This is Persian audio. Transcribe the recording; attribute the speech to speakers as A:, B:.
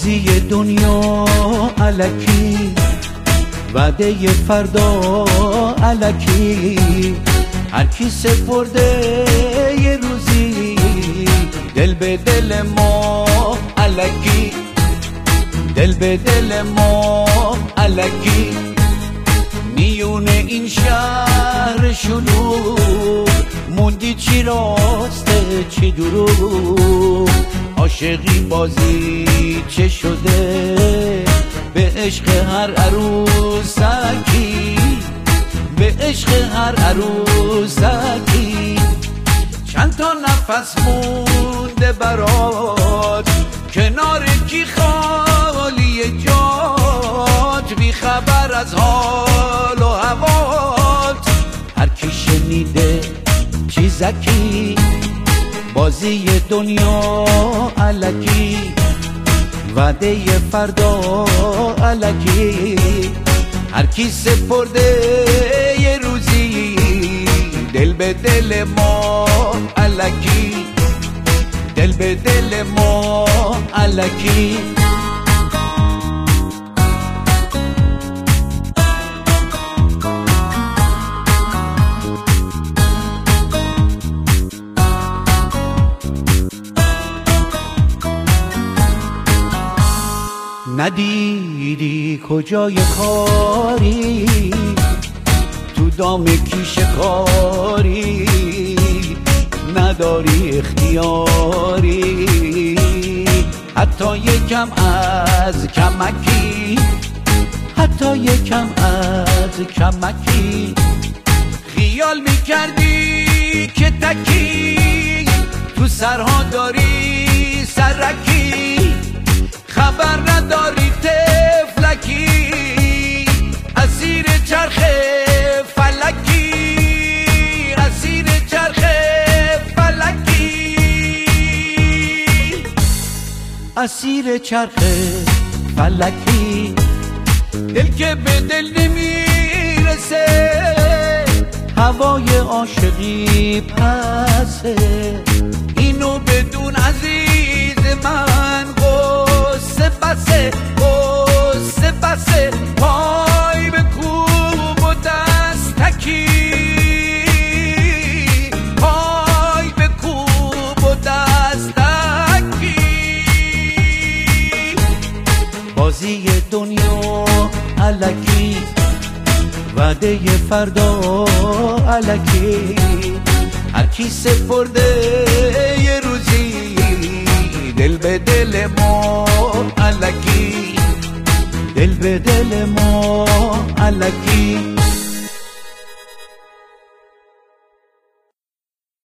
A: بازی دنیا الکی، وعده فردا الکی، هر کی سپرده یه روزی دل به دل ما الکی، دل به دل ما الکی. میونه این شهر شلوغ موندی چی راسته چی دروغ، عاشقی بازی چه شده به عشق هر عروسکی، به عشق هر عروسکی. چند تا نفس مونده برات کنار کی خالی جات، بی خبر از حال و هوات. هر کی شنیده چیزکی بازی دنیا الکی، وعده فردا الکی، هر کی سپرده یه روزی دل به دل ما الکی، دل به دل ما الکی. ندیدی کجای کاری تو دام کی شکاری، نداری اختیاری حتی یکم از کمکی، حتی یکم از کمکی. خیال میکردی که تکی تو سرها داری سرکی، خبر نداری تفلکی اسیر چرخ فلکی، اسیر چرخ فلکی، اسیر چرخ فلکی. دل که به دل نمیرسه هوای عاشقی پسه، اینو بدون عزیز من قصه بسه، قصه بسه. پای به کوب و دستکی، پای به کوب و دستکی. بازی دنیا الکی، وعده فردا الکی، هر کی سپرده یه روزی دل به دل ما الکی، دل به دل ما الکی.